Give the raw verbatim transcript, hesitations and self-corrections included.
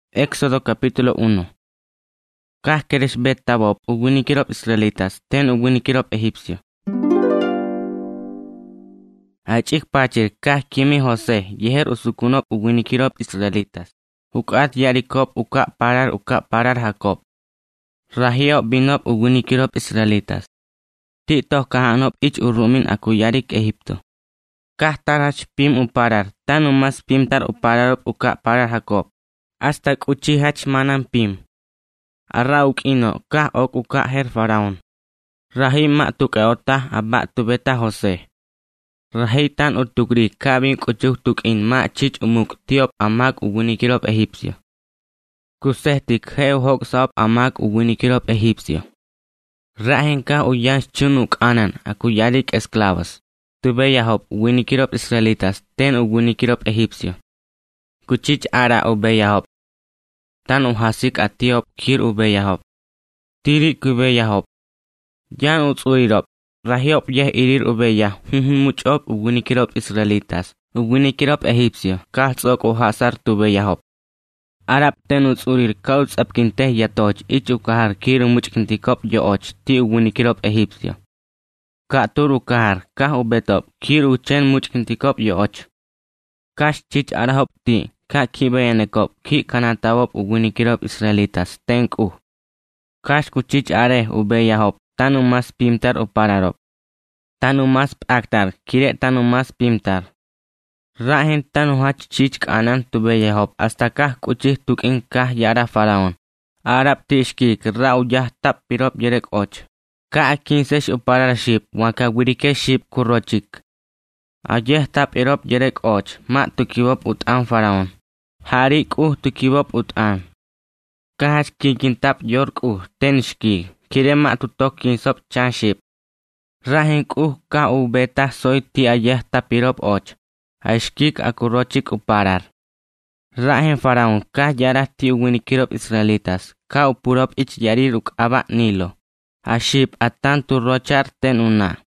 Éxodo capítulo uno. Kah keresh bet tabob uwinikirop israelitas ten uwinikirop egipcio. Achik pachir kah kimi Jose yeher usukunop uwinikirop israelitas. Ukat yarikop uka parar uka parar Jacob. Rahio binop uwinikirop israelitas. Titoh kahanop ich urumin aku yarik Egipto. Kah tarach pim uparar tan umas pimtar upararop uka parar Jacob. Astak uchihach manan pim. Arauk ino kah ok uka her faraon. Rahi mak tuk eota abak tu beta Jose. Rahi tan utukri kabin kucuk tuk in mak chich umuk tiop amak uwinikirop egipcio. Kuseh tik heu hok sop amak uwinikirop egipcio. Rahen kah uyan chunuk anan aku yarik esclavos. Tube yahop uwinikirop israelitas ten uwinikirop egipcio. Kuchich ara ube yahop. Tan uhasik atiop kir ube yahop. Tiri kube yahop. Yan utsuirop. Rahiop yeh irir ube yah. Hunhun muchop uwinikirop israelitas. Uwinikirop egipcio. Kah tzok uhasar tube yahop. Arab ten utsurir kauts apkinteh yatoch. Ich ukahar kir muchkintikop yooch. Ti uwinikirop egipcio. Ka tur ukahar. Kah ubetop. Kir uchen muchkintikop yooch. Kash chich arahop ti. Ka kibayanekop ki kanatawop uwinikirop israelitas tenk uh. Kash kuchich are ube yahop tanu mas pimtar upararop. Tanu mas aktar kire tanu mas pimtar. Rahen tanu hach chich kanan tube yahop hasta kah kuchih tukin kah yara faraon. Arab tishkik rau yah tap pirop yerek och. Ka kinsesh uparar ship waka wirike ship kurochik. Ayeh tap irop yerek och mak tukiwop utan faraon. Harik uh tukibop utan. Kahach kikintap york uh tenshki. Kirema tutok kinsop chanship. Rahink uh ka u beta soy ti ayeh tapirop och. Aishkik akurochik uparar. Rahen faraon kah yarah ti uwinikirop israelitas. Ka upurop ich yariruk abak nilo. Aship atan tu rochar ten una.